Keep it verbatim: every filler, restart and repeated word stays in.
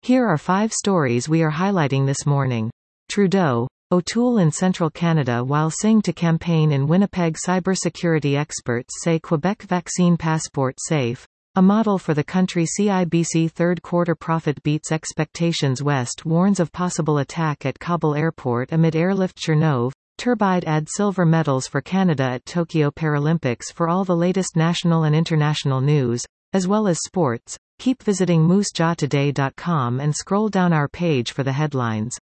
Here are five stories we are highlighting this morning. Trudeau, O'Toole in central Canada while Singh to campaign in Winnipeg. Cybersecurity experts say Quebec vaccine passport safe. A model for the country. C I B C third quarter profit beats expectations. West warns of possible attack at Kabul airport amid airlift. Chernov, Turbide add silver medals for Canada at Tokyo Paralympics. For all the latest national and international news, as well as sports, keep visiting moose jaw today dot com and scroll down our page for the headlines.